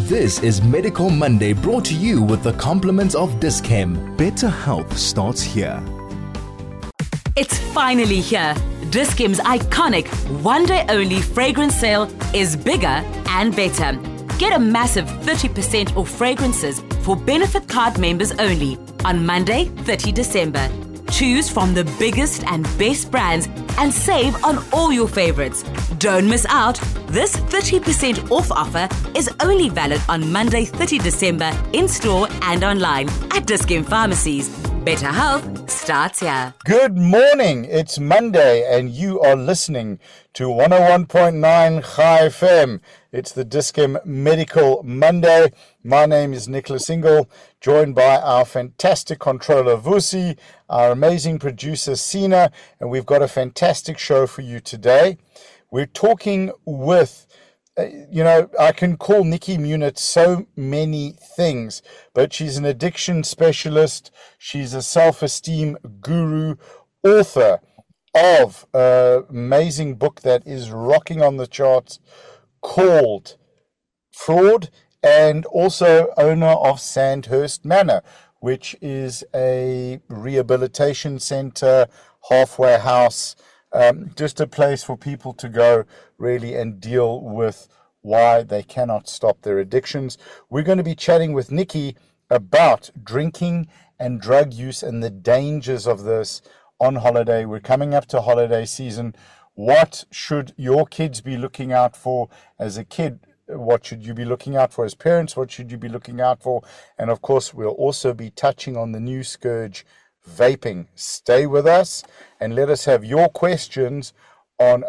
This is Medical Monday, brought to you with the compliments of Dis-Chem. Better health starts here. It's finally here. Dis-Chem's iconic one-day-only fragrance sale is bigger and better. Get a massive 30% off fragrances for Benefit Card members only on Monday, 30 December. Choose from the biggest and best brands and save on all your favorites. Don't miss out. This 30% off offer is only valid on Monday, 30 December in store and online at Dis-Chem Pharmacies. Better health starts here. Good morning. It's Monday and you are listening to 101.9 Chai FM. It's the Dis-Chem Medical Monday. My name is Nicholas Ingle, joined by our fantastic controller Vusi, our amazing producer Sina, and we've got a fantastic show for you today. We're talking with, I can call Nikki Munitz so many things, but she's an addiction specialist. She's a self-esteem guru, author of an amazing book that is rocking on the charts called Fraud, and also owner of Sandhurst Manor, which is a rehabilitation center, halfway house, just a place for people to go really and deal with why they cannot stop their addictions. We're going to be chatting with Nikki about drinking and drug use and the dangers of this on holiday. We're coming up to holiday season. What should your kids be looking out for as a kid? What should you be looking out for as parents? What should you be looking out for? And of course, we'll also be touching on the new scourge, vaping. Stay with us and let us have your questions on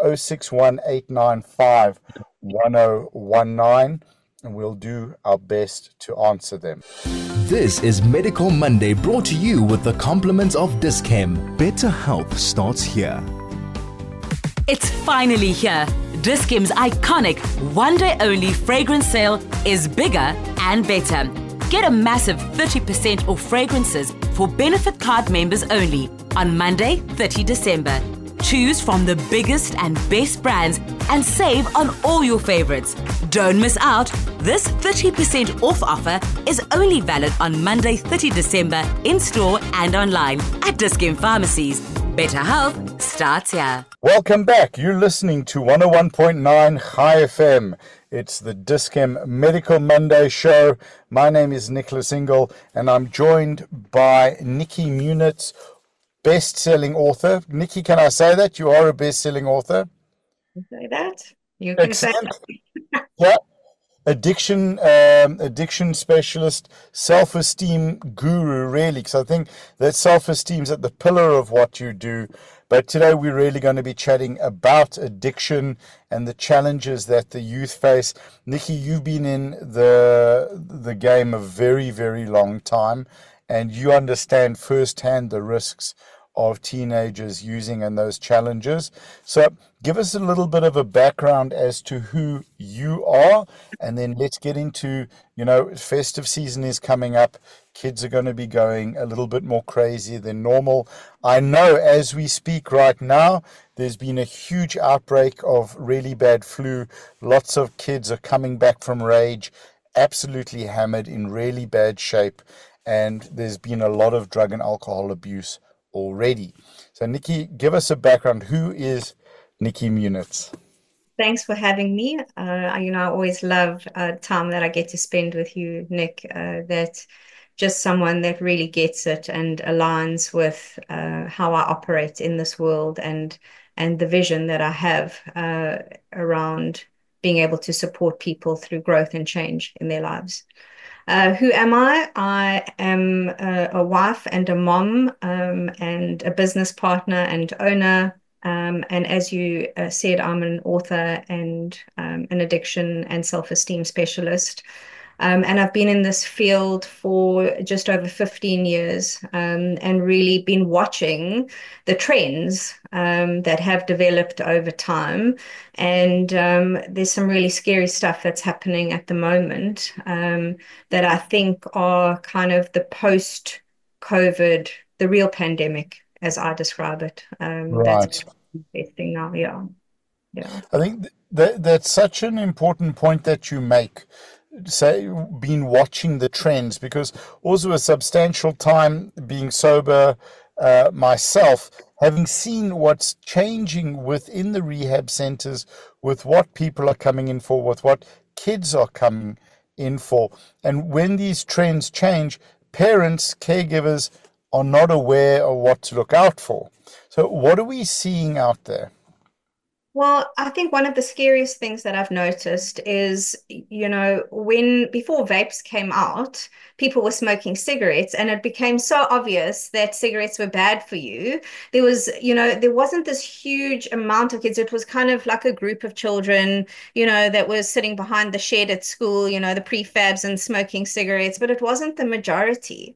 0618951019, and we'll do our best to answer them. This is Medical Monday, brought to you with the compliments of Dis-Chem. Better health starts here. It's finally here. Dis-Chem's iconic one-day-only fragrance sale is bigger and better. Get a massive 30% off fragrances for Benefit Card members only on Monday, 30 December. Choose from the biggest and best brands and save on all your favorites. Don't miss out. This 30% off offer is only valid on Monday, 30 December in store and online at Dis-Chem Pharmacies. Better health starts here. Welcome back. You're listening to 101.9 Chai FM. It's the Dis-Chem Medical Monday show. My name is Nicholas Ingle, and I'm joined by Nikki Munitz, best-selling author. Nikki, can I say that? You are a best-selling author? Say that. You can say that. Yeah. Addiction specialist, self-esteem guru, really, because I think that self-esteem is at the pillar of what you do. But today we're really going to be chatting about addiction and the challenges that the youth face. Nikki, you've been in the game a very, very long time, and you understand firsthand the risks of teenagers using and those challenges. So give us a little bit of a background as to who you are, and then let's get into, festive season is coming up. Kids are going to be going a little bit more crazy than normal. I know as we speak right now, there's been a huge outbreak of really bad flu. Lots of kids are coming back from rage, absolutely hammered, in really bad shape, and there's been a lot of drug and alcohol abuse already. So Nikki, give us a background. Who is Nikki Munitz? Thanks for having me. I always love time that I get to spend with you, Nick. That's just someone that really gets it and aligns with how I operate in this world and the vision that I have around being able to support people through growth and change in their lives. Who am I? I am a wife and a mom and a business partner and owner. And as you said, I'm an author and an addiction and self-esteem specialist. And I've been in this field for just over 15 years and really been watching the trends that have developed over time. And there's some really scary stuff that's happening at the moment that I think are kind of the post-COVID, the real pandemic, as I describe it. Right. That's interesting now, yeah. I think that's such an important point that you make. say been watching the trends? Because also a substantial time being sober myself, having seen what's changing within the rehab centers, with what people are coming in for, with what kids are coming in for. And when these trends change, parents, caregivers are not aware of what to look out for. So what are we seeing out there? Well, I think one of the scariest things that I've noticed is, when before vapes came out, people were smoking cigarettes, and it became so obvious that cigarettes were bad for you. There wasn't this huge amount of kids. It was kind of like a group of children, that was sitting behind the shed at school, the prefabs and smoking cigarettes, but it wasn't the majority.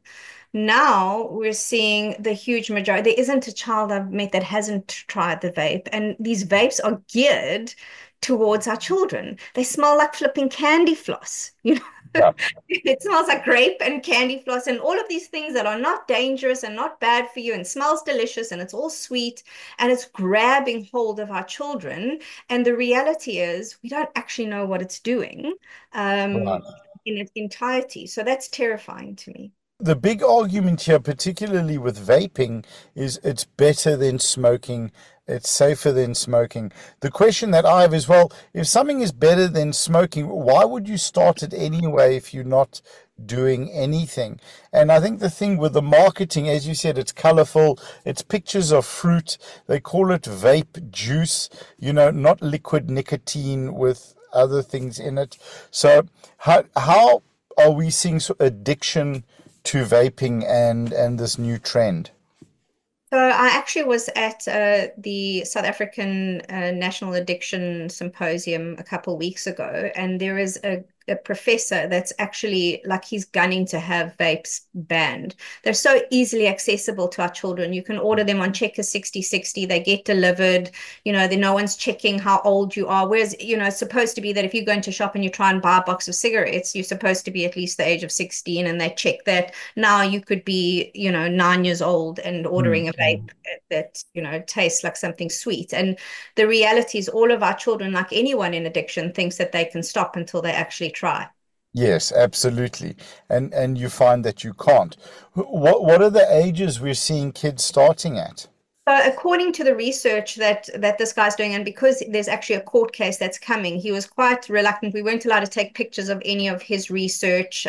Now we're seeing the huge majority. There isn't a child I've met that hasn't tried the vape, and these vapes are geared towards our children. They smell like flipping candy floss. Yeah. It smells like grape and candy floss and all of these things that are not dangerous and not bad for you and smells delicious and it's all sweet and it's grabbing hold of our children. And the reality is we don't actually know what it's doing Right. in its entirety. So that's terrifying to me. The big argument here, particularly with vaping, is it's better than smoking, it's safer than smoking. The question that I have is, well, if something is better than smoking, why would you start it anyway if you're not doing anything? And I think the thing with the marketing, as you said, it's colorful, it's pictures of fruit, they call it vape juice, not liquid nicotine with other things in it. So how are we seeing addiction to vaping and this new trend? So I actually was at the South African National Addiction Symposium a couple of weeks ago, and there is a professor that's actually like he's gunning to have vapes banned. They're so easily accessible to our children. You can order them on Checker 6060. They get delivered. No one's checking how old you are. Whereas, it's supposed to be that if you go into a shop and you try and buy a box of cigarettes, you're supposed to be at least the age of 16, and they check that. Now you could be, 9 years old and ordering a vape that, tastes like something sweet. And the reality is all of our children, like anyone in addiction, thinks that they can stop until they actually try. Yes, absolutely. And you find that you can't. What are the ages we're seeing kids starting at? So according to the research that this guy's doing, and because there's actually a court case that's coming, he was quite reluctant. We weren't allowed to take pictures of any of his research.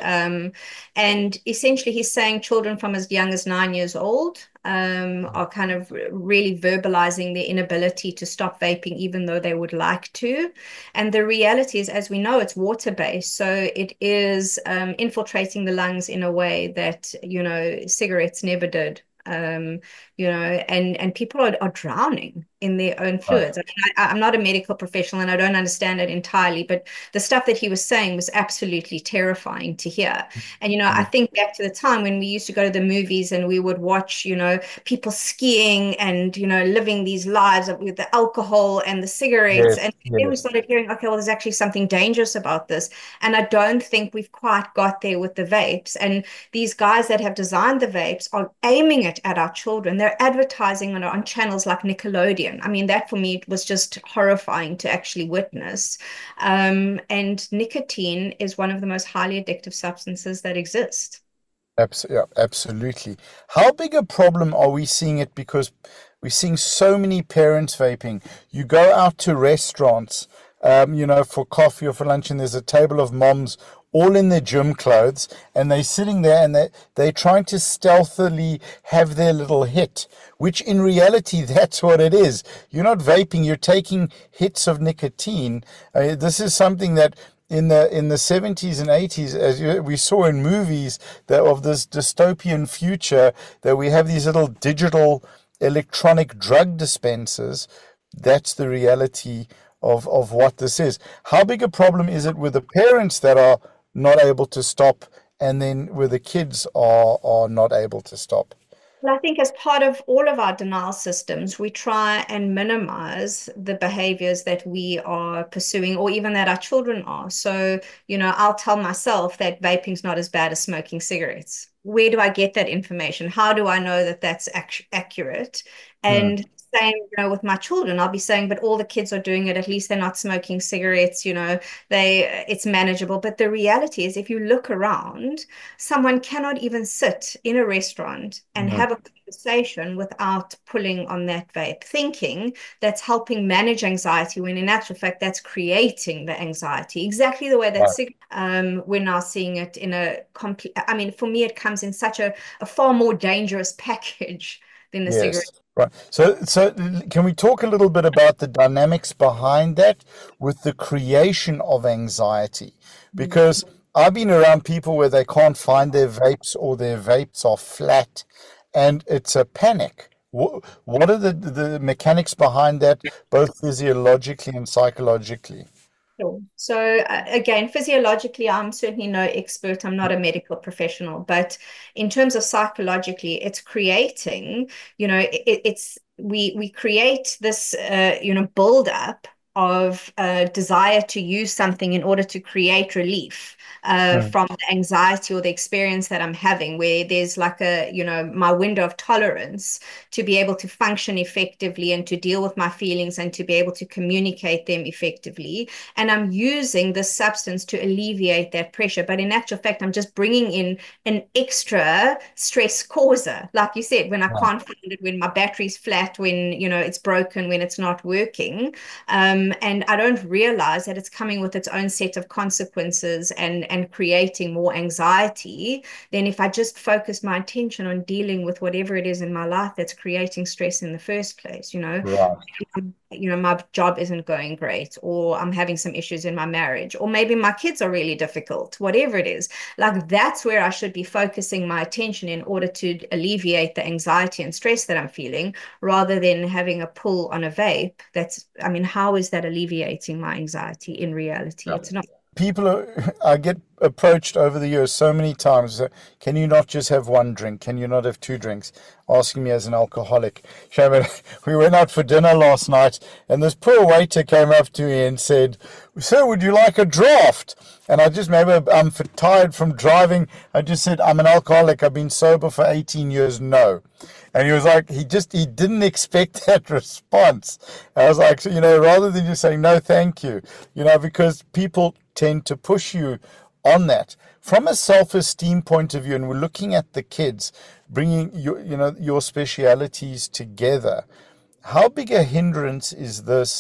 And essentially he's saying children from as young as 9 years old are kind of really verbalizing their inability to stop vaping, even though they would like to. And the reality is, as we know, it's water-based. So it is infiltrating the lungs in a way that, cigarettes never did. And people are drowning in their own Right. fluids. I mean, I'm not a medical professional and I don't understand it entirely, but the stuff that he was saying was absolutely terrifying to hear. And, I think back to the time when we used to go to the movies and we would watch, people skiing and, living these lives with the alcohol and the cigarettes. Yes, And then we yes. started hearing, okay, well, there's actually something dangerous about this. And I don't think we've quite got there with the vapes. And these guys that have designed the vapes are aiming it at our children. They're advertising on channels like Nickelodeon. I mean, that for me was just horrifying to actually witness. And nicotine is one of the most highly addictive substances that exist. Yeah, absolutely. How big a problem are we seeing it? Because we're seeing so many parents vaping. You go out to restaurants, for coffee or for lunch, and there's a table of moms all in their gym clothes, and they're sitting there and they're trying to stealthily have their little hit, which in reality, that's what it is. You're not vaping, you're taking hits of nicotine. This is something that in the 70s and 80s, we saw in movies that of this dystopian future, that we have these little digital electronic drug dispensers. That's the reality of what this is. How big a problem is it with the parents that are not able to stop, and then where the kids are not able to stop? Well, I think as part of all of our denial systems, we try and minimize the behaviors that we are pursuing or even that our children are. So, I'll tell myself that vaping's not as bad as smoking cigarettes. Where do I get that information? How do I know that that's accurate? Mm. And same, with my children. I'll be saying, but all the kids are doing it. At least they're not smoking cigarettes, it's manageable. But the reality is, if you look around, someone cannot even sit in a restaurant and No. have a conversation without pulling on that vape, thinking that's helping manage anxiety, when in actual fact, that's creating the anxiety. Exactly the way that we're now seeing it in a complete, for me, it comes in such a far more dangerous package than the cigarette. Yes. Right. So can we talk a little bit about the dynamics behind that with the creation of anxiety? Because I've been around people where they can't find their vapes, or their vapes are flat, and it's a panic. What are the mechanics behind that, both physiologically and psychologically? Sure. So again, physiologically, I'm certainly no expert. I'm not a medical professional, but in terms of psychologically, it's creating, we create this, build up of desire to use something in order to create relief from the anxiety or the experience that I'm having, where there's like my window of tolerance to be able to function effectively and to deal with my feelings and to be able to communicate them effectively. And I'm using this substance to alleviate that pressure. But in actual fact, I'm just bringing in an extra stress causer. Like you said, when I can't find it, when my battery's flat, when, it's broken, when it's not working. And I don't realize that it's coming with its own set of consequences and creating more anxiety than if I just focus my attention on dealing with whatever it is in my life that's creating stress in the first place. Right. My job isn't going great, or I'm having some issues in my marriage, or maybe my kids are really difficult, whatever it is. Like, that's where I should be focusing my attention in order to alleviate the anxiety and stress that I'm feeling, rather than having a pull on a vape. How is that alleviating my anxiety in reality? It's not. I get approached over the years so many times, can you not just have one drink? Can you not have two drinks? Asking me as an alcoholic. Shaman, we went out for dinner last night, and this poor waiter came up to me and said, "Sir, would you like a draft?" And I just, maybe I'm tired from driving, I just said, "I'm an alcoholic. I've been sober for 18 years. No." And he was like, he didn't expect that response. I was like, rather than just saying, "No, thank you," because people tend to push you on that. From a self-esteem point of view, and we're looking at the kids, bringing your specialities together, how big a hindrance is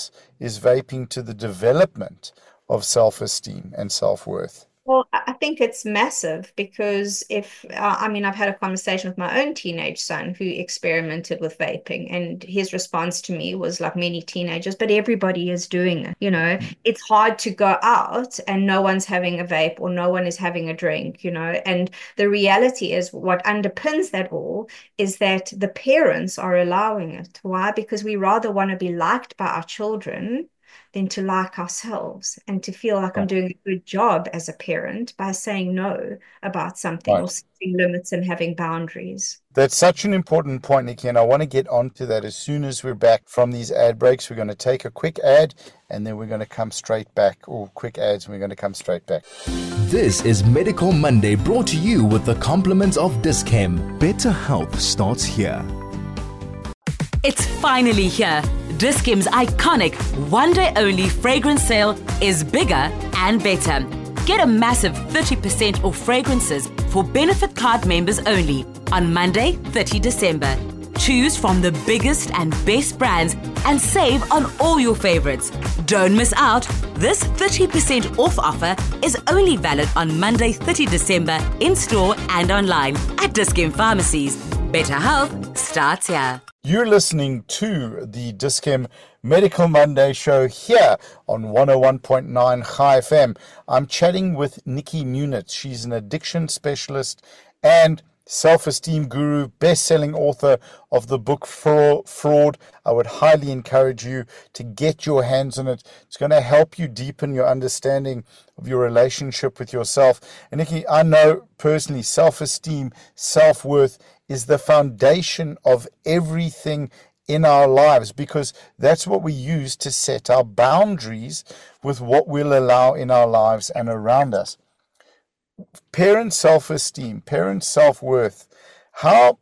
vaping to the development of self-esteem and self-worth? Well, I think it's massive, because I've had a conversation with my own teenage son who experimented with vaping, and his response to me was like many teenagers, but everybody is doing it. It's hard to go out and no one's having a vape or no one is having a drink, and the reality is, what underpins that all is that the parents are allowing it. Why? Because we rather want to be liked by our children than to like ourselves, and to feel like I'm doing a good job as a parent by saying no about something, or setting limits and having boundaries. That's such an important point, Nikki, and I want to get onto that as soon as we're back from these ad breaks. We're going to take a quick ad, and then we're going to come straight back, or quick ads, and we're going to come straight back. This is Medical Monday, brought to you with the compliments of Dis-Chem. Better health starts here. It's finally here. Dis-Chem's iconic one-day-only fragrance sale is bigger and better. Get a massive 30% off fragrances for Benefit Card members only on Monday, 30 December. Choose from the biggest and best brands and save on all your favorites. Don't miss out. This 30% off offer is only valid on Monday, 30 December in store and online at Dis-Chem pharmacies. Better health starts here. You're listening to the Dis-Chem Medical Monday show here on 101.9 Chai FM. I'm chatting with Nikki Munitz. She's an addiction specialist and self-esteem guru, best-selling author of the book Fraud. I would highly encourage you to get your hands on it. It's going to help you deepen your understanding of your relationship with yourself. And Nikki, I know personally, self-esteem, self-worth is the foundation of everything in our lives, because that's what we use to set our boundaries with what we'll allow in our lives and around us. Parent self-esteem, parent self-worth, how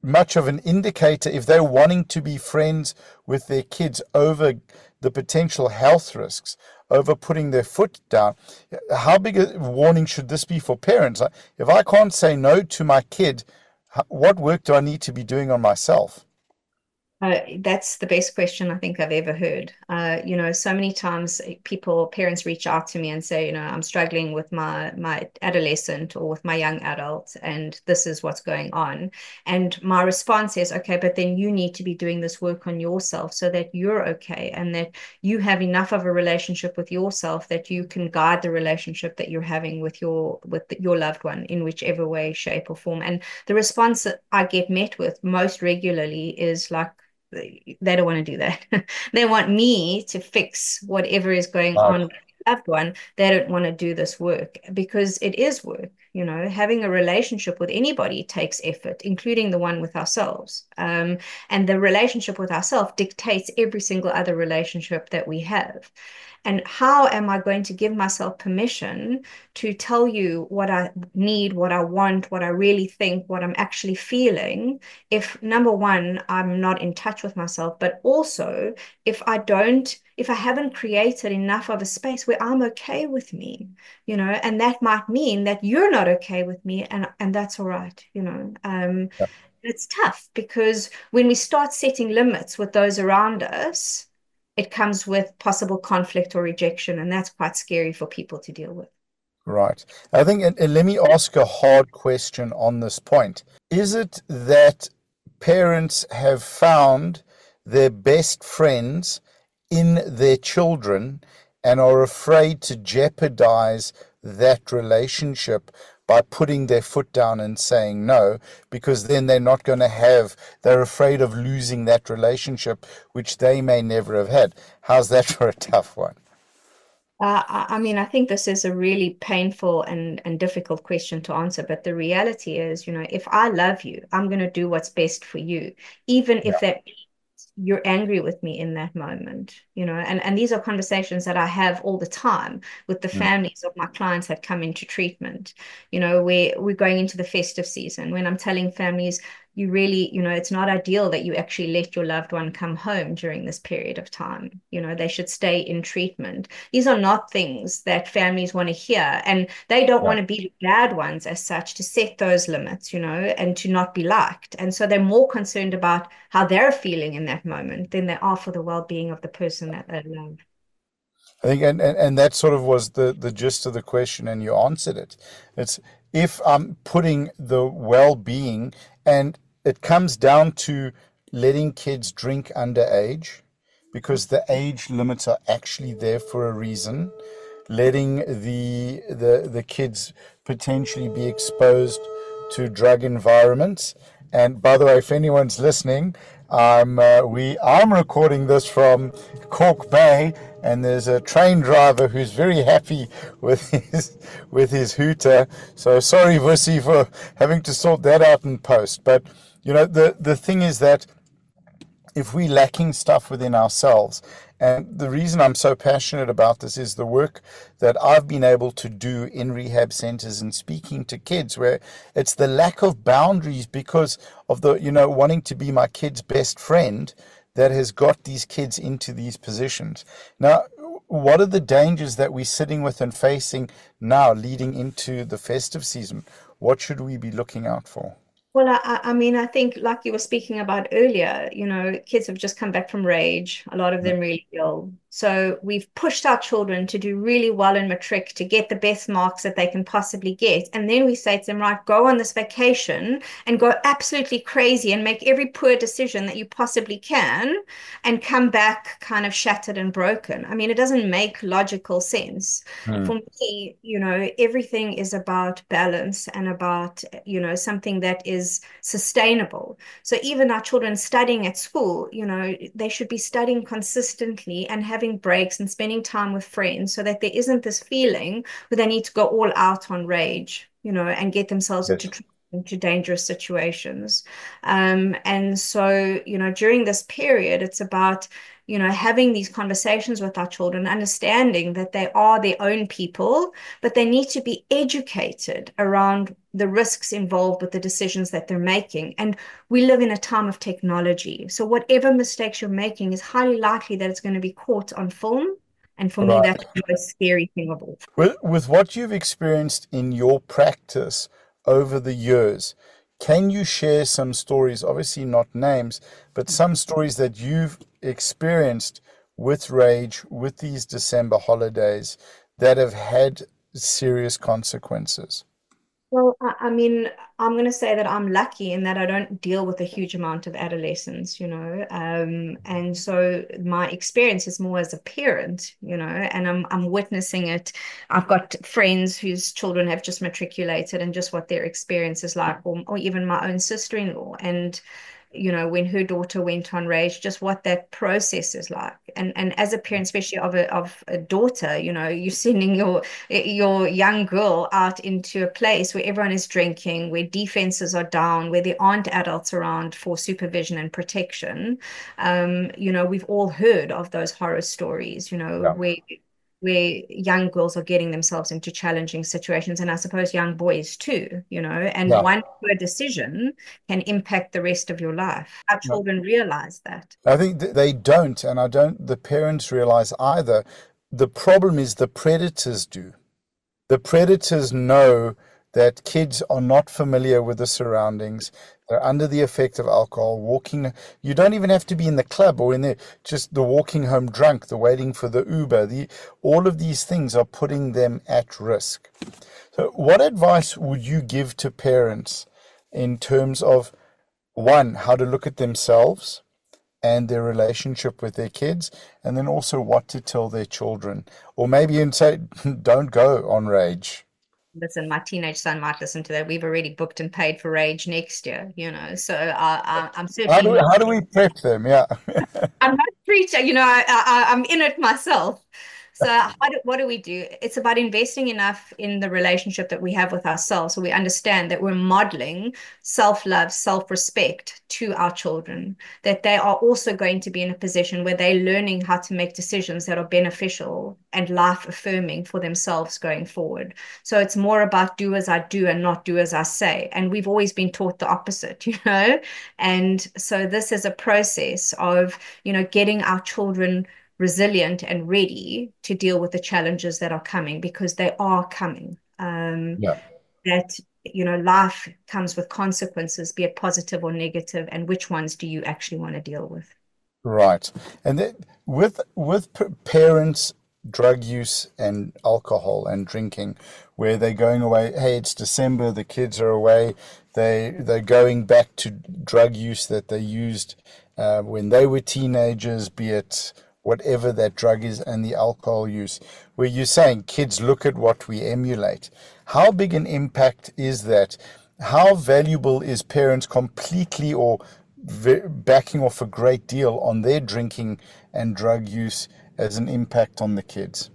much of an indicator if they're wanting to be friends with their kids over the potential health risks, over putting their foot down? How big a warning should this be for parents? If I can't say no to my kid, what work do I need to be doing on myself? That's the best question I think I've ever heard. So many times parents reach out to me and say, I'm struggling with my adolescent or with my young adult, and this is what's going on. And my response is, okay, but then you need to be doing this work on yourself so that you're okay and that you have enough of a relationship with yourself that you can guide the relationship that you're having with your loved one in whichever way, shape, or form. And the response that I get met with most regularly is like, they don't want to do that. They want me to fix whatever is going Right. on with the loved one. They don't want to do this work because it is work. Having a relationship with anybody takes effort, including the one with ourselves. And the relationship with ourselves dictates every single other relationship that we have. And how am I going to give myself permission to tell you what I need, what I want, what I really think, what I'm actually feeling, if number one, I'm not in touch with myself, but also if I haven't created enough of a space where I'm okay with me, and that might mean that you're not okay with me, and that's all right. It's tough because when we start setting limits with those around us, it comes with possible conflict or rejection, and that's quite scary for people to deal with. Right. I think, and let me ask a hard question on this point. Is it that parents have found their best friends in their children and are afraid to jeopardize that relationship by putting their foot down and saying no, because then they're afraid of losing that relationship, which they may never have had? How's that for a tough one? I think this is a really painful and difficult question to answer, but the reality is, if I love you, I'm going to do what's best for you, even if that means you're angry with me in that moment, and these are conversations that I have all the time with the families of my clients that come into treatment. We're going into the festive season when I'm telling families, you really, it's not ideal that you actually let your loved one come home during this period of time. They should stay in treatment. These are not things that families want to hear, and they don't want to be the bad ones as such, to set those limits, and to not be liked. And so they're more concerned about how they're feeling in that moment than they are for the well-being of the person that they love. I think, and that sort of was the gist of the question, and you answered it. It's if I'm putting the well-being, and it comes down to letting kids drink underage, because the age limits are actually there for a reason. Letting the kids potentially be exposed to drug environments. And by the way, if anyone's listening, I'm recording this from Cork Bay, and there's a train driver who's very happy with his hooter. So sorry, Vusi, for having to sort that out in post. But the thing is that if we're lacking stuff within ourselves, and the reason I'm so passionate about this is the work that I've been able to do in rehab centers and speaking to kids, where it's the lack of boundaries because of the, wanting to be my kid's best friend, that has got these kids into these positions. Now, what are the dangers that we're sitting with and facing now leading into the festive season? What should we be looking out for? Well, I think like you were speaking about earlier, kids have just come back from rage, a lot of them really ill. So we've pushed our children to do really well in matric, to get the best marks that they can possibly get. And then we say to them, right, go on this vacation and go absolutely crazy and make every poor decision that you possibly can and come back kind of shattered and broken. I mean, it doesn't make logical sense. For me, everything is about balance and about, something that is sustainable. So even our children studying at school, they should be studying consistently and having breaks and spending time with friends, so that there isn't this feeling where they need to go all out on rage, and get themselves into dangerous situations. And so, during this period, it's about having these conversations with our children, understanding that they are their own people, but they need to be educated around the risks involved with the decisions that they're making. And we live in a time of technology. So whatever mistakes you're making is highly likely that it's going to be caught on film. And for me, Right. that's the most scary thing of all. With what you've experienced in your practice over the years, can you share some stories, obviously not names, but some stories that you've experienced with rage, with these December holidays that have had serious consequences? Well, I mean, I'm going to say that I'm lucky in that I don't deal with a huge amount of adolescents, and so my experience is more as a parent, and I'm witnessing it. I've got friends whose children have just matriculated and just what their experience is like, or even my own sister-in-law, and when her daughter went on rage, just what that process is like. And as a parent, especially of a daughter, you're sending your young girl out into a place where everyone is drinking, where defenses are down, where there aren't adults around for supervision and protection. We've all heard of those horror stories, Yeah. where young girls are getting themselves into challenging situations, and I suppose young boys too, and Yeah. one poor decision can impact the rest of your life. Our Yeah. children realize that. I think they don't, and I don't, the parents realize either. The problem is the predators do. The predators know that kids are not familiar with the surroundings. They're under the effect of alcohol, walking. You don't even have to be in the club or in just the walking home drunk, the waiting for the Uber. All of these things are putting them at risk. So what advice would you give to parents in terms of, one, how to look at themselves and their relationship with their kids, and then also what to tell their children, or maybe and say, don't go on rage. Listen, my teenage son might listen to that. We've already booked and paid for Rage next year, so I'm How certainly do not. how do we prep them? Yeah. I'm not preaching, I'm in it myself. So what do we do? It's about investing enough in the relationship that we have with ourselves so we understand that we're modeling self-love, self-respect to our children, that they are also going to be in a position where they're learning how to make decisions that are beneficial and life-affirming for themselves going forward. So it's more about do as I do and not do as I say. And we've always been taught the opposite, And so this is a process of, getting our children resilient and ready to deal with the challenges that are coming, because they are coming. Yeah. That, life comes with consequences, be it positive or negative, and which ones do you actually want to deal with? Right. And with parents' drug use and alcohol and drinking, where they're going away, hey, it's December, the kids are away, they're going back to drug use that they used when they were teenagers, be it whatever that drug is, and the alcohol use, where you're saying kids look at what we emulate. How big an impact is that? How valuable is parents completely or backing off a great deal on their drinking and drug use as an impact on the kids?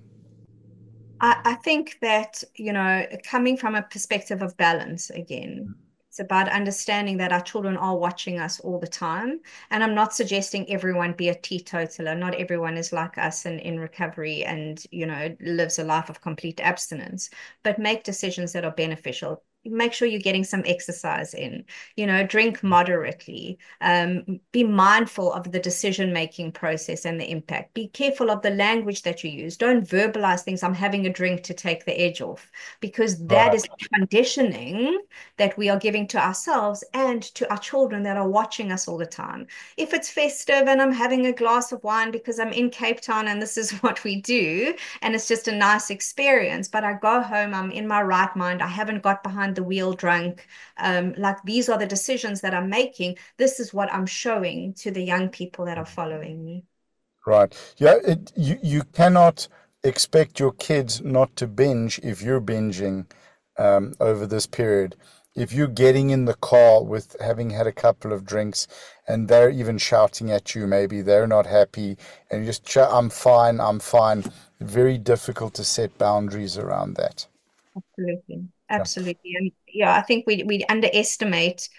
I think that, coming from a perspective of balance again, it's about understanding that our children are watching us all the time. And I'm not suggesting everyone be a teetotaler. Not everyone is like us and in recovery and, lives a life of complete abstinence, but make decisions that are beneficial. Make sure you're getting some exercise in, drink moderately, be mindful of the decision-making process and the impact. Be careful of the language that you use. Don't verbalize things, I'm having a drink to take the edge off, because that is conditioning that we are giving to ourselves and to our children that are watching us all the time. If it's festive and I'm having a glass of wine because I'm in Cape Town and this is what we do, and it's just a nice experience, but I go home, I'm in my right mind, I haven't got behind the wheel drunk, like these are the decisions that I'm making, this is what I'm showing to the young people that are following me. Right. Yeah, you cannot expect your kids not to binge if you're binging over this period. If you're getting in the car with having had a couple of drinks and they're even shouting at you, maybe they're not happy, and you just, I'm fine, I'm fine. Very difficult to set boundaries around that. Absolutely. Yeah. Absolutely. And yeah, I think we underestimate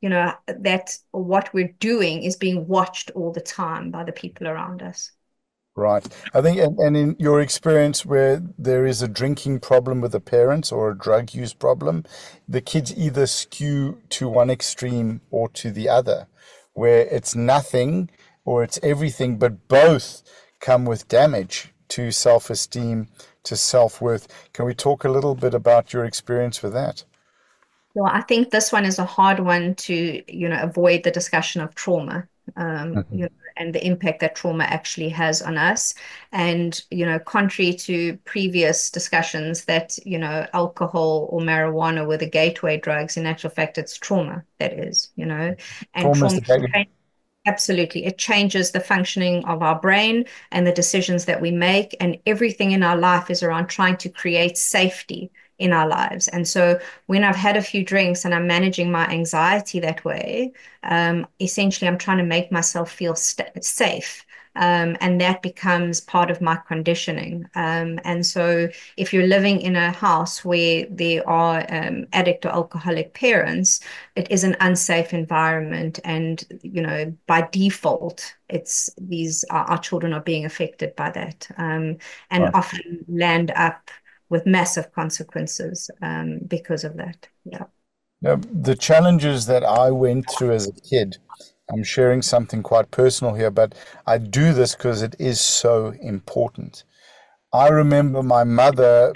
that what we're doing is being watched all the time by the people around us. Right. I think, and in your experience where there is a drinking problem with the parents or a drug use problem, the kids either skew to one extreme or to the other, where it's nothing or it's everything, but both come with damage to self-esteem, to self-worth. Can we talk a little bit about your experience with that? Well, I think this one is a hard one to, avoid the discussion of trauma, Mhm. and the impact that trauma actually has on us. And, contrary to previous discussions that, alcohol or marijuana were the gateway drugs, in actual fact, it's trauma that is, and Trauma is trauma. the gateway. Absolutely. It changes the functioning of our brain and the decisions that we make, and everything in our life is around trying to create safety in our lives. And so when I've had a few drinks and I'm managing my anxiety that way, essentially I'm trying to make myself feel safe. And that becomes part of my conditioning. And so if you're living in a house where there are addict or alcoholic parents, it is an unsafe environment. And, by default, it's our children are being affected by that, and Right. often land up with massive consequences because of that. Yeah. Now, the challenges that I went through as a kid, I'm sharing something quite personal here, but I do this because it is so important. I remember my mother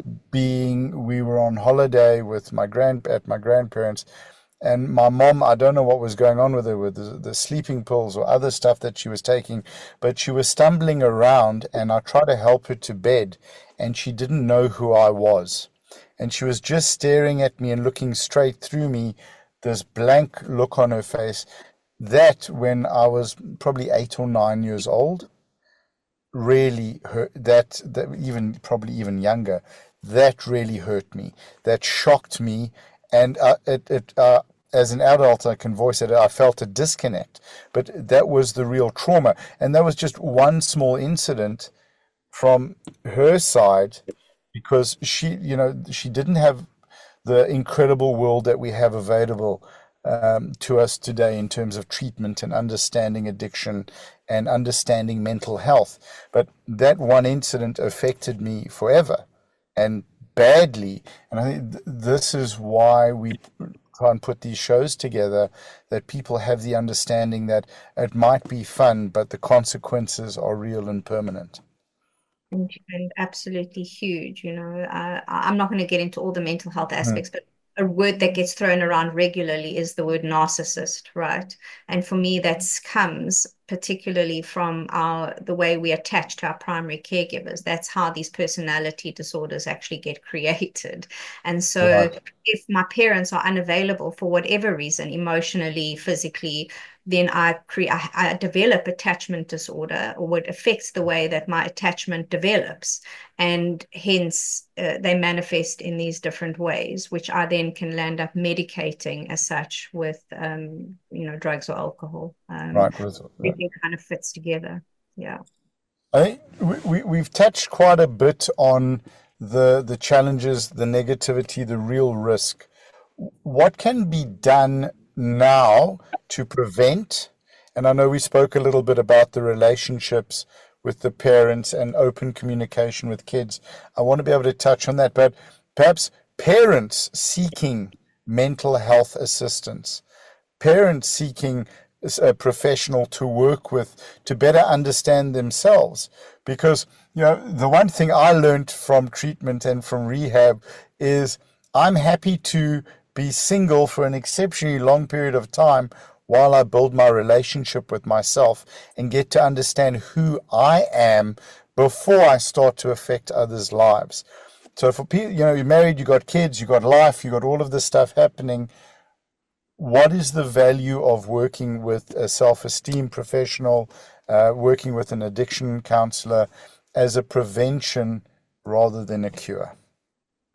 we were on holiday with at my grandparents, and my mom, I don't know what was going on with her with the sleeping pills or other stuff that she was taking, but she was stumbling around, and I tried to help her to bed, and she didn't know who I was. And she was just staring at me and looking straight through me, this blank look on her face. That, when I was probably 8 or 9 years old, really hurt. That even probably even younger, that really hurt me. That shocked me, and as an adult, I can voice it. I felt a disconnect, but that was the real trauma, and that was just one small incident from her side, because she didn't have the incredible world that we have available to us today in terms of treatment and understanding addiction and understanding mental health. But that one incident affected me forever and badly. And I think this is why we try and put these shows together, that people have the understanding that it might be fun, but the consequences are real and permanent. And absolutely huge. I'm not going to get into all the mental health Mm. aspects, but a word that gets thrown around regularly is the word narcissist, right? And for me, that comes particularly from the way we attach to our primary caregivers. That's how these personality disorders actually get created. And so Right. if my parents are unavailable for whatever reason, emotionally, physically, then I develop attachment disorder, or what affects the way that my attachment develops. And hence they manifest in these different ways, which I then can land up medicating as such with, drugs or alcohol. Right. Everything kind of fits together. Yeah. I think we've touched quite a bit on the challenges, the negativity, the real risk. What can be done now to prevent? And I know we spoke a little bit about the relationships with the parents and open communication with kids. I want to be able to touch on that, but perhaps parents seeking mental health assistance, parents seeking a professional to work with to better understand themselves. Because, the one thing I learned from treatment and from rehab is I'm happy to be single for an exceptionally long period of time while I build my relationship with myself and get to understand who I am before I start to affect others' lives. So for people, you're married, you got kids, you got life, you got all of this stuff happening. What is the value of working with a self-esteem professional, working with an addiction counselor as a prevention rather than a cure?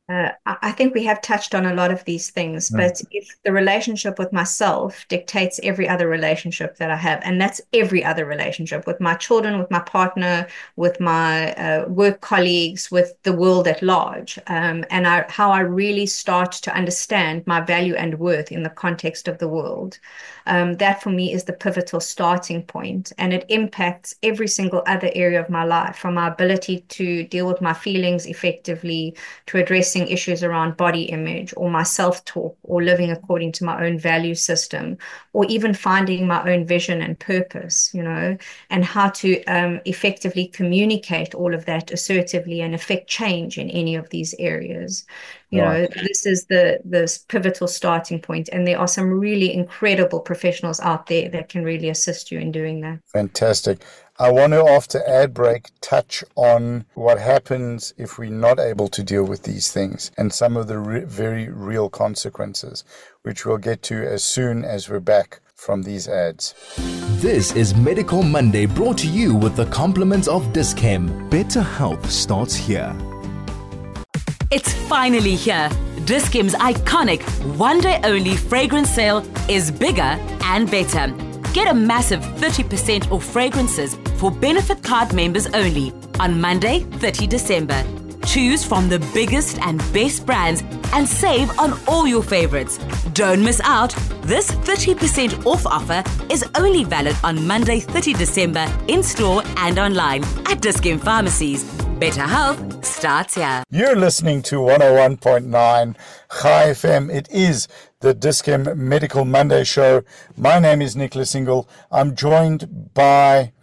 I think we have touched on a lot of these things, Mm. but if the relationship with myself dictates every other relationship that I have, and that's every other relationship with my children, with my partner, with my work colleagues, with the world at large, and how I really start to understand my value and worth in the context of the world. That for me is the pivotal starting point, and it impacts every single other area of my life, from my ability to deal with my feelings effectively to addressing issues around body image or my self-talk or living according to my own value system or even finding my own vision and purpose, and how to effectively communicate all of that assertively and affect change in any of these areas. Right. This is the pivotal starting point, and there are some really incredible professionals out there that can really assist you in doing that. Fantastic. I want to, after ad break, touch on what happens if we're not able to deal with these things and some of the very real consequences, which we'll get to as soon as we're back from these ads. This is Medical Monday, brought to you with the compliments of Dis-Chem. Better health starts here. It's finally here. Dis-Chem's iconic one-day-only fragrance sale is bigger and better. Get a massive 30% off fragrances for Benefit Card members only on Monday, 30 December. Choose from the biggest and best brands and save on all your favorites. Don't miss out. This 30% off offer is only valid on Monday, 30 December in store and online at Dis-Chem pharmacies. Better health starts here. You're listening to 101.9 Chai FM. It is the Dis-Chem Medical Monday show. My name is Nicholas Single. I'm joined by,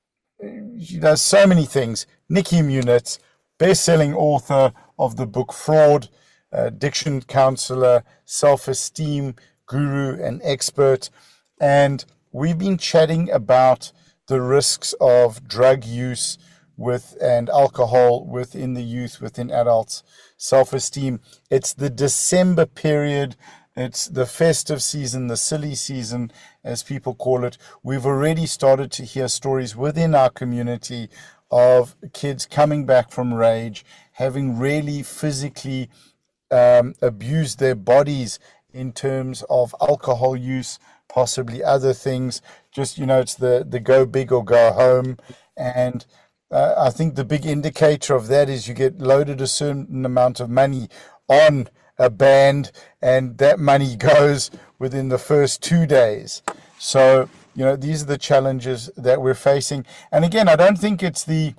so many things. Nikki Munitz, best-selling author of the book Fraud, addiction counselor, self-esteem guru and expert. And we've been chatting about the risks of drug use and alcohol within the youth, within adults, self-esteem. It's the December period. It's the festive season, the silly season, as people call it. We've already started to hear stories within our community of kids coming back from rage, having really physically abused their bodies in terms of alcohol use, possibly other things. Just, it's the go big or go home. And I think the big indicator of that is you get loaded a certain amount of money on a band, and that money goes within the first 2 days. So, these are the challenges that we're facing. And again, I don't think it's the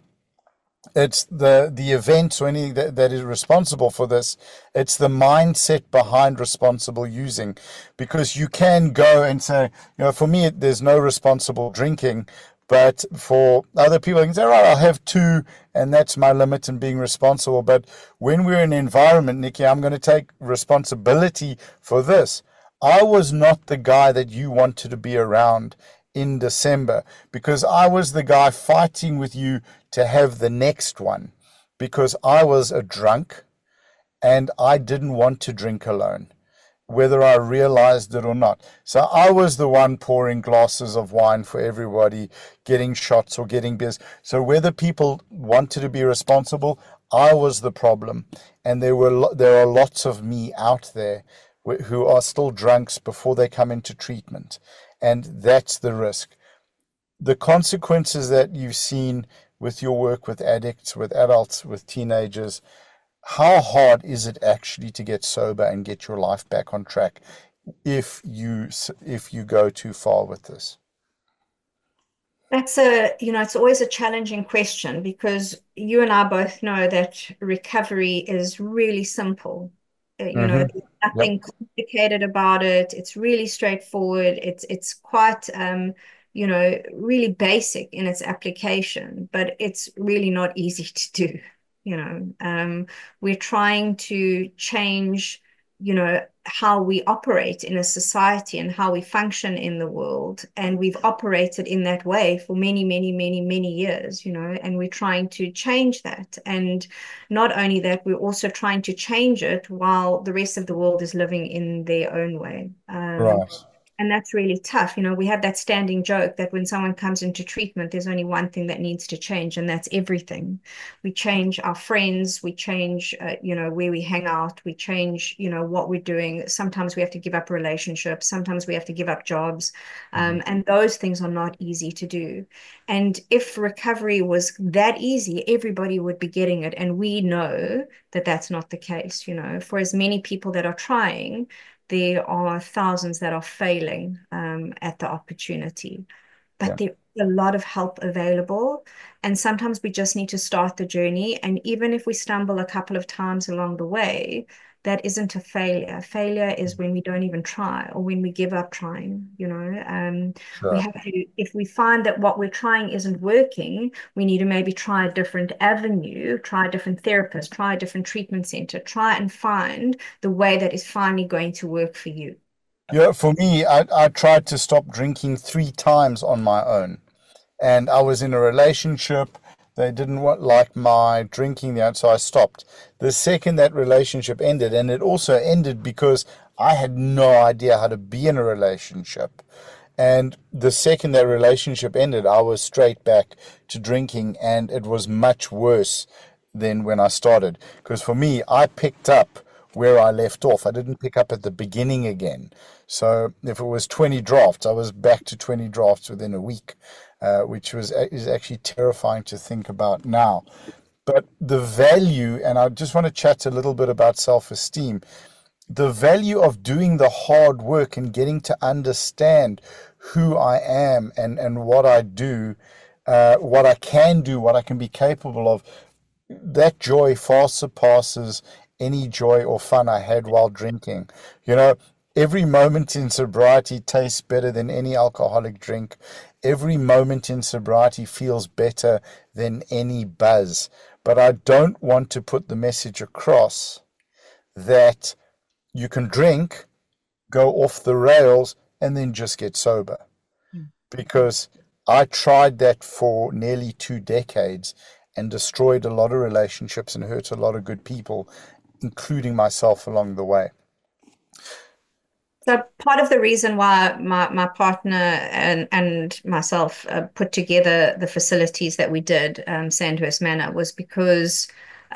events or anything that is responsible for this. It's the mindset behind responsible using, because you can go and say, for me, there's no responsible drinking. But for other people, you can say, right, I'll have 2, and that's my limit in being responsible. But when we're in an environment, Nikki, I'm going to take responsibility for this. I was not the guy that you wanted to be around in December, because I was the guy fighting with you to have the next one, because I was a drunk and I didn't want to drink alone, whether I realized it or not. So I was the one pouring glasses of wine for everybody, getting shots or getting beers. So whether people wanted to be responsible, I was the problem. And there are lots of me out there who are still drunks before they come into treatment. And that's the risk. The consequences that you've seen with your work with addicts, with adults, with teenagers, how hard is it actually to get sober and get your life back on track if you go too far with this? That's it's always a challenging question, because you and I both know that recovery is really simple. There's nothing complicated about it. It's really straightforward. It's quite, really basic in its application, but it's really not easy to do. We're trying to change, how we operate in a society and how we function in the world. And we've operated in that way for many, many, many, many years, and we're trying to change that. And not only that, we're also trying to change it while the rest of the world is living in their own way. Right. And that's really tough. We have that standing joke that when someone comes into treatment, there's only one thing that needs to change, and that's everything. We change our friends, we change, where we hang out, we change, what we're doing. Sometimes we have to give up relationships, sometimes we have to give up jobs. And those things are not easy to do. And if recovery was that easy, everybody would be getting it. And we know that that's not the case. For as many people that are trying, there are thousands that are failing at the opportunity. But there's a lot of help available. And sometimes we just need to start the journey. And even if we stumble a couple of times along the way, that isn't a failure. Failure is when we don't even try, or when we give up trying. We have to, if we find that what we're trying isn't working, we need to maybe try a different avenue, try a different therapist, try a different treatment center, try and find the way that is finally going to work for you. Yeah, for me, I tried to stop drinking 3 times on my own. And I was in a relationship. They didn't like my drinking there, so I stopped. The second that relationship ended, and it also ended because I had no idea how to be in a relationship. And the second that relationship ended, I was straight back to drinking, and it was much worse than when I started. Because for me, I picked up where I left off. I didn't pick up at the beginning again. So if it was 20 drafts, I was back to 20 drafts within a week, which is actually terrifying to think about now. But the value, and I just want to chat a little bit about self-esteem, the value of doing the hard work and getting to understand who I am and what I do, what I can do, what I can be capable of, that joy far surpasses any joy or fun I had while drinking. Every moment in sobriety tastes better than any alcoholic drink. Every moment in sobriety feels better than any buzz. But I don't want to put the message across that you can drink, go off the rails, and then just get sober. Because I tried that for nearly 2 decades and destroyed a lot of relationships and hurt a lot of good people, including myself along the way. So part of the reason why my partner and myself put together the facilities that we did, Sandhurst Manor, was because,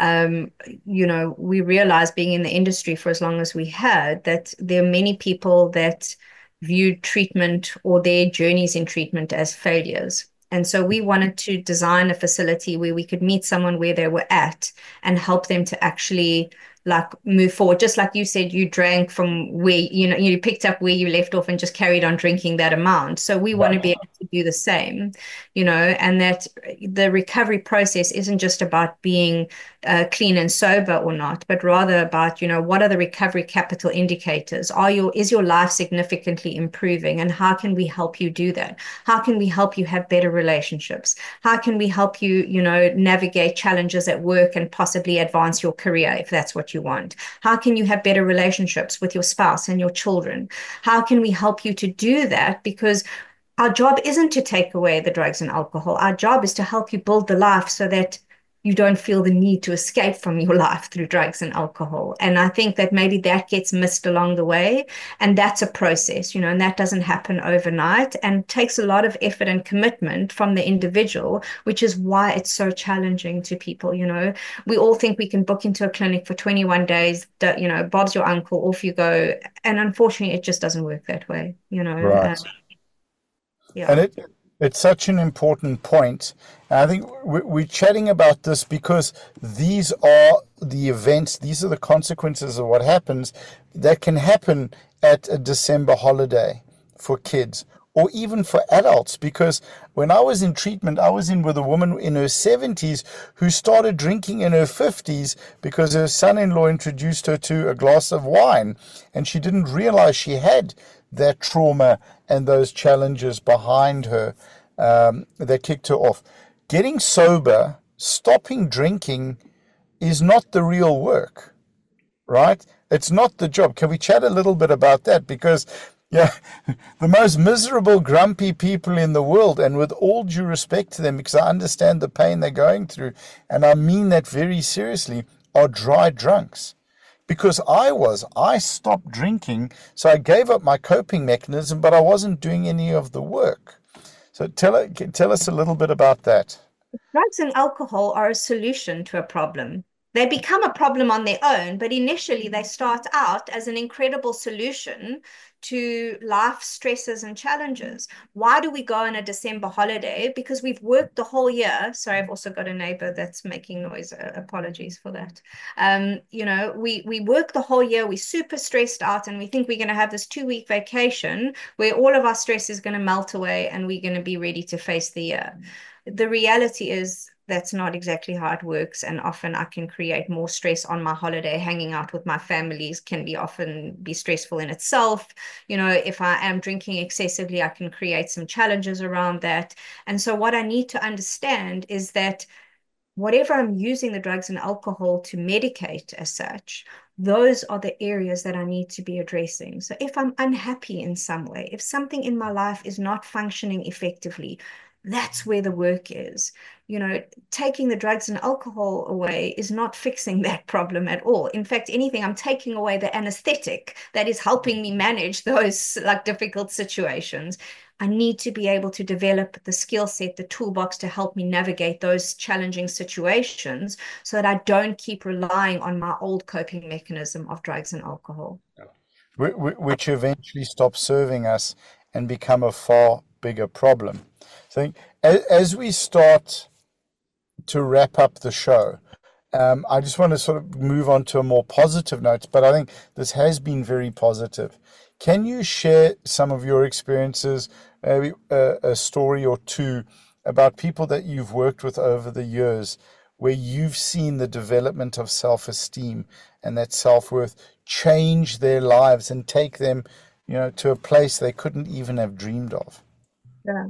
we realized, being in the industry for as long as we had, that there are many people that viewed treatment or their journeys in treatment as failures. And so we wanted to design a facility where we could meet someone where they were at and help them to actually move forward. Just like you said, you drank from where, you picked up where you left off and just carried on drinking that amount. So we want to be able to do the same, and that the recovery process isn't just about being clean and sober or not, but rather about, what are the recovery capital indicators? Is your life significantly improving? And how can we help you do that? How can we help you have better relationships? How can we help you, navigate challenges at work and possibly advance your career if that's what you want? How can you have better relationships with your spouse and your children? How can we help you to do that? Because our job isn't to take away the drugs and alcohol. Our job is to help you build the life so that you don't feel the need to escape from your life through drugs and alcohol. And I think that maybe that gets missed along the way. And that's a process, and that doesn't happen overnight and takes a lot of effort and commitment from the individual, which is why it's so challenging to people. We all think we can book into a clinic for 21 days, Bob's your uncle, off you go. And unfortunately, it just doesn't work that way, Right. Yeah. And it's such an important point. And I think we're chatting about this because these are the events, these are the consequences of what happens that can happen at a December holiday for kids or even for adults. Because when I was in treatment, I was in with a woman in her 70s who started drinking in her 50s because her son-in-law introduced her to a glass of wine, and she didn't realize she had that trauma and those challenges behind her that kicked her off. Getting sober, stopping drinking is not the real work, right? It's not the job. Can we chat a little bit about that? Because the most miserable, grumpy people in the world, and with all due respect to them, because I understand the pain they're going through, and I mean that very seriously, are dry drunks. because I stopped drinking, so I gave up my coping mechanism, but I wasn't doing any of the work. So tell us a little bit about that. Drugs and alcohol are a solution to a problem. They become a problem on their own, but initially they start out as an incredible solution to life stresses and challenges. Why do we go on a December holiday? Because we've worked the whole year. Sorry, I've also got a neighbor that's making noise. Apologies for that. We work the whole year. We're super stressed out, and we think we're going to have this 2-week vacation where all of our stress is going to melt away, and we're going to be ready to face the year. The reality is that's not exactly how it works, and often I can create more stress on my holiday. Hanging out with my families can often be stressful in itself. If I am drinking excessively, I can create some challenges around that. And so what I need to understand is that whatever I'm using the drugs and alcohol to medicate as such, those are the areas that I need to be addressing. So if I'm unhappy in some way, if something in my life is not functioning effectively, that's where the work is. Taking the drugs and alcohol away is not fixing that problem at all. In fact, anything, I'm taking away the anesthetic that is helping me manage those difficult situations. I need to be able to develop the skill set, the toolbox to help me navigate those challenging situations so that I don't keep relying on my old coping mechanism of drugs and alcohol. Which eventually stops serving us and become a far bigger problem. So as we start to wrap up the show, I just want to sort of move on to a more positive note, but I think this has been very positive. Can you share some of your experiences, maybe a story or two about people that you've worked with over the years where you've seen the development of self-esteem and that self-worth change their lives and take them, to a place they couldn't even have dreamed of? Yeah.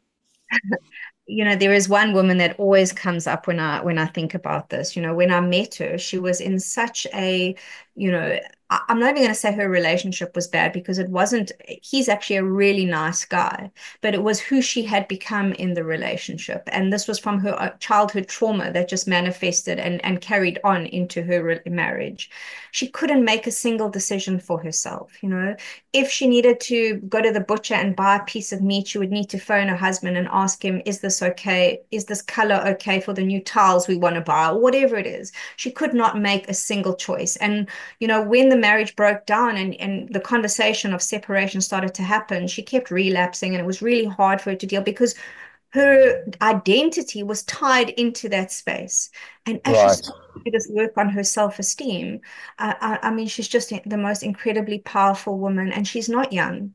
There is one woman that always comes up when I think about this. When I met her, she was in such a, I'm not even going to say her relationship was bad, because it wasn't. He's actually a really nice guy, but it was who she had become in the relationship. And this was from her childhood trauma that just manifested and carried on into her marriage. She couldn't make a single decision for herself. If she needed to go to the butcher and buy a piece of meat, she would need to phone her husband and ask him, is this okay? Is this color okay for the new tiles we want to buy, or whatever it is? She could not make a single choice. And, when the marriage broke down and the conversation of separation started to happen, she kept relapsing, and it was really hard for her to deal because her identity was tied into that space. And as she started to do this work on her self-esteem, I mean, she's just the most incredibly powerful woman, and she's not young.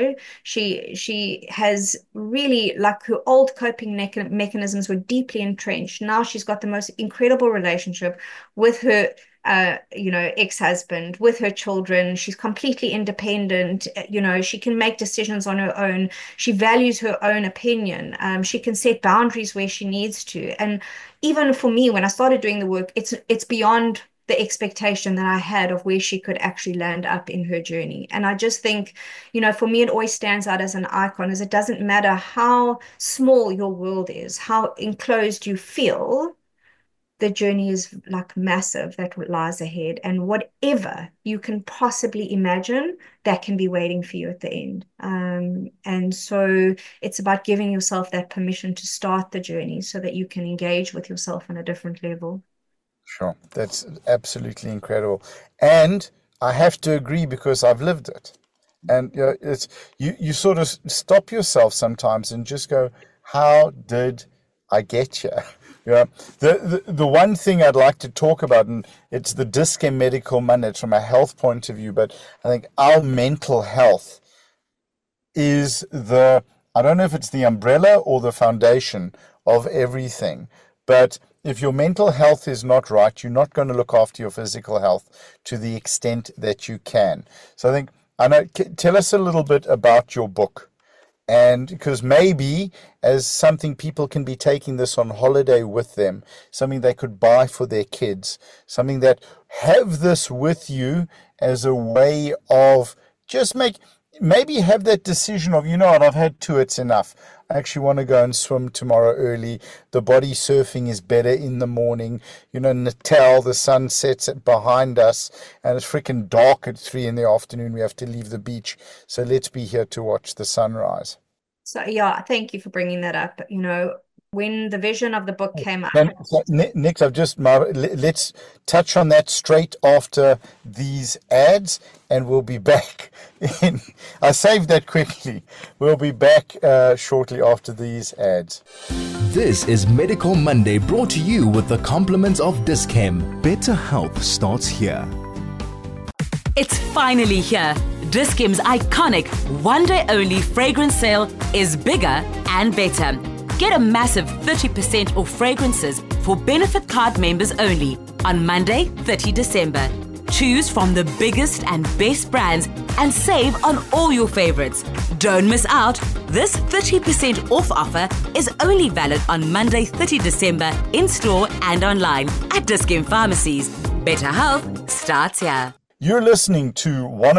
She has really, her old coping mechanisms were deeply entrenched. Now she's got the most incredible relationship with her ex-husband, with her children. She's completely independent. She can make decisions on her own. She values her own opinion. She can set boundaries where she needs to. And even for me, when I started doing the work, it's beyond the expectation that I had of where she could actually land up in her journey. And I just think, for me, it always stands out as an icon, as it doesn't matter how small your world is, how enclosed you feel, the journey is massive that lies ahead, and whatever you can possibly imagine, that can be waiting for you at the end. And so it's about giving yourself that permission to start the journey so that you can engage with yourself on a different level. Sure. That's absolutely incredible. And I have to agree, because I've lived it. And it's you sort of stop yourself sometimes and just go, how did I get here? The one thing I'd like to talk about, and it's the Dis-Chem Medical Monday, it's from a health point of view, but I think our mental health is I don't know if it's the umbrella or the foundation of everything, but if your mental health is not right, you're not going to look after your physical health to the extent that you can. So tell us a little bit about your book. And because maybe as something people can be taking this on holiday with them, something they could buy for their kids, something that have this with you as a way of just maybe have that decision of, you know what, I've had two, it's enough. I actually want to go and swim tomorrow early. The body surfing is better in the morning. You know, Natal, the sun sets behind us, and it's freaking dark at 3 in the afternoon. We have to leave the beach. So let's be here to watch the sunrise. So, yeah, thank you for bringing that up. You know, when the vision of the book came out. And so, Nick, let's touch on that straight after these ads, and we'll be back. I saved that quickly. We'll be back shortly after these ads. This is Medical Monday, brought to you with the compliments of Dis-Chem. Better health starts here. It's finally here. Dis-Chem's iconic one-day-only fragrance sale is bigger and better. Get a massive 30% off fragrances for Benefit Card members only on Monday, 30 December. Choose from the biggest and best brands and save on all your favorites. Don't miss out. This 30% off offer is only valid on Monday, 30 December in store and online at Dis-Chem pharmacies. Better health starts here. You're listening to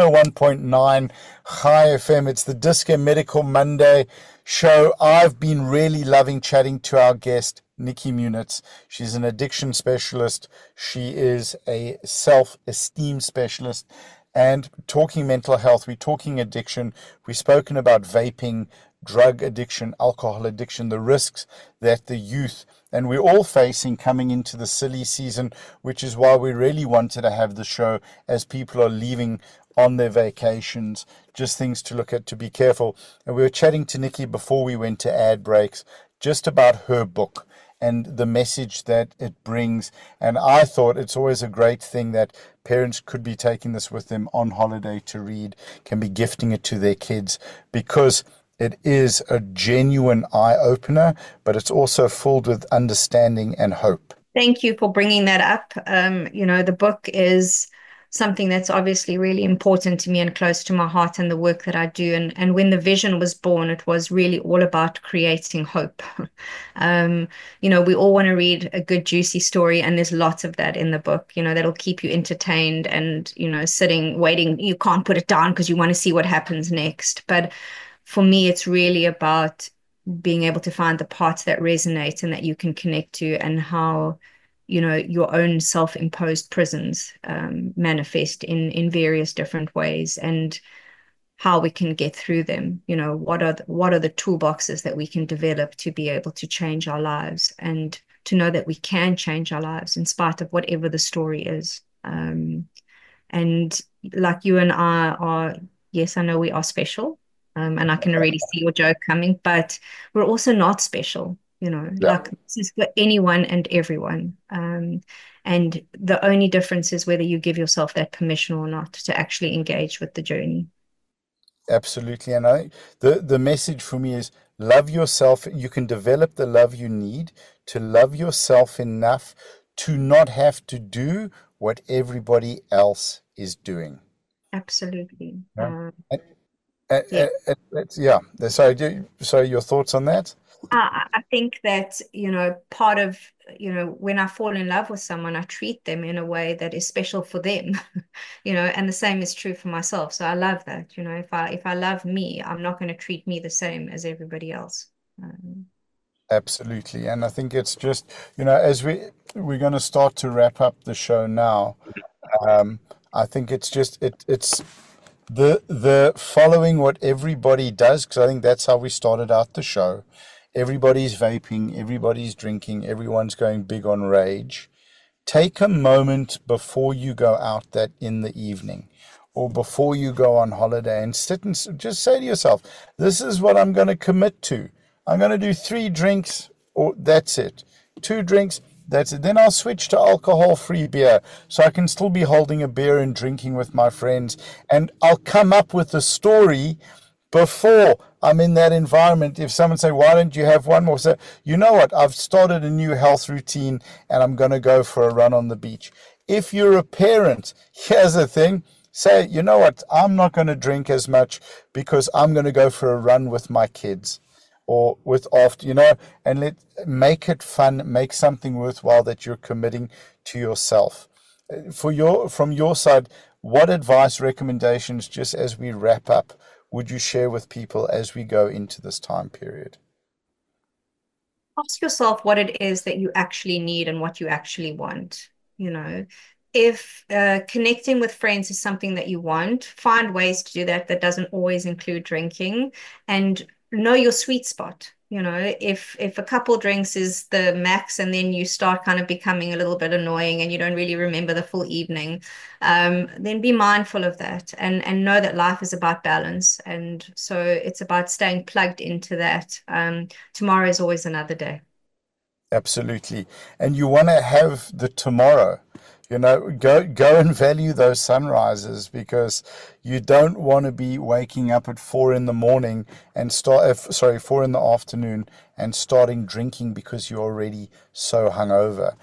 101.9 High FM. It's the Dis-Chem Medical Monday show. I've been really loving chatting to our guest, Nikki Munitz. She's an addiction specialist. She is a self-esteem specialist. And talking mental health, we're talking addiction. We've spoken about vaping, drug addiction, alcohol addiction, the risks that the youth and we're all facing coming into the silly season, which is why we really wanted to have the show as people are leaving on their vacations, just things to look at, to be careful. And we were chatting to Nikki before we went to ad breaks just about her book and the message that it brings. And I thought it's always a great thing that parents could be taking this with them on holiday to read, can be gifting it to their kids, because it is a genuine eye-opener, but it's also filled with understanding and hope. Thank you for bringing that up. You know, the book is something that's obviously really important to me and close to my heart and the work that I do. And when the vision was born, it was really all about creating hope. You know, we all want to read a good, juicy story, and there's lots of that in the book, you know, that'll keep you entertained and, you know, sitting, waiting. You can't put it down because you want to see what happens next. But for me, it's really about being able to find the parts that resonate and that you can connect to, and how, you know, your own self-imposed prisons manifest in various different ways, and how we can get through them. You know, what are the toolboxes that we can develop to be able to change our lives, and to know that we can change our lives in spite of whatever the story is. And like you and I are, yes, I know we are special. And I can already see your joke coming, but we're also not special, you know, like this is for anyone and everyone. And the only difference is whether you give yourself that permission or not to actually engage with the journey. Absolutely. And the message for me is love yourself. You can develop the love you need to love yourself enough to not have to do what everybody else is doing. Absolutely. Sorry, your thoughts on that? I think that, you know, part of, you know, when I fall in love with someone, I treat them in a way that is special for them, you know, and the same is true for myself. So I love that, you know, if I love me, I'm not going to treat me the same as everybody else. Absolutely. And I think it's just, you know, as we're going to start to wrap up the show now, I think it's just, it's the following what everybody does, because I think that's how we started out the show. Everybody's vaping, everybody's drinking, everyone's going big on rage. Take a moment before you go out that in the evening, or before you go on holiday, and sit and just say to yourself, this is what I'm going to commit to. I'm going to do 3 drinks, or that's it. 2 drinks, that's it. Then I'll switch to alcohol-free beer, so I can still be holding a beer and drinking with my friends. And I'll come up with a story before I'm in that environment. If someone say, why don't you have one more? So, you know what? I've started a new health routine, and I'm going to go for a run on the beach. If you're a parent, here's the thing. Say, you know what? I'm not going to drink as much because I'm going to go for a run with my kids. Or you know, and make it fun, make something worthwhile that you're committing to yourself. From your side, what advice, recommendations, just as we wrap up, would you share with people as we go into this time period? Ask yourself what it is that you actually need and what you actually want. You know, if connecting with friends is something that you want, find ways to do that that doesn't always include drinking, and know your sweet spot. You know, if a couple drinks is the max and then you start kind of becoming a little bit annoying and you don't really remember the full evening, then be mindful of that and know that life is about balance. And so it's about staying plugged into that. Tomorrow is always another day. Absolutely. And you want to have the tomorrow. Go and value those sunrises, because you don't want to be waking up at 4 in the morning and 4 in the afternoon and starting drinking because you're already so hungover.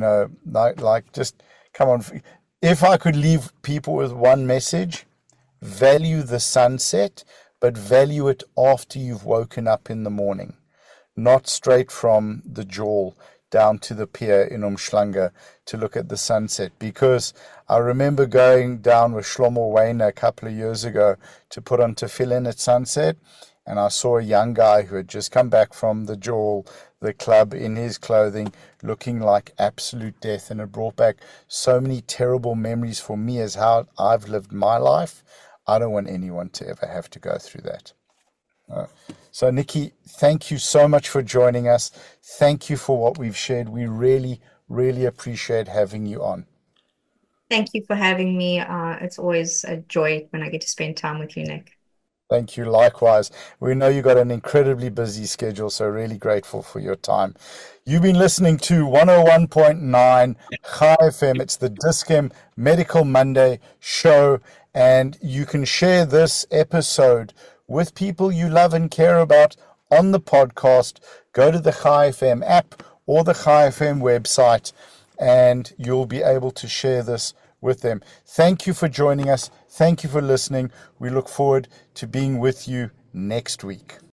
Just come on. If I could leave people with one message, value the sunset, but value it after you've woken up in the morning, not straight from the Jawl down to the pier in Umhlanga to look at the sunset. Because I remember going down with Shlomo Wayne a couple of years ago to put on tefillin at sunset, and I saw a young guy who had just come back from the Jawl, the club, in his clothing, looking like absolute death, and it brought back so many terrible memories for me as how I've lived my life. I don't want anyone to ever have to go through that. So, Nikki, thank you so much for joining us. Thank you for what we've shared. We really, really appreciate having you on. Thank you for having me. It's always a joy when I get to spend time with you, Nick. Thank you. Likewise. We know you've got an incredibly busy schedule, so really grateful for your time. You've been listening to 101.9 Chai FM. It's the Dis-Chem Medical Monday show, and you can share this episode with people you love and care about on the podcast. Go to the Chai FM app or the Chai FM website, and you'll be able to share this with them. Thank you for joining us. Thank you for listening. We look forward to being with you next week.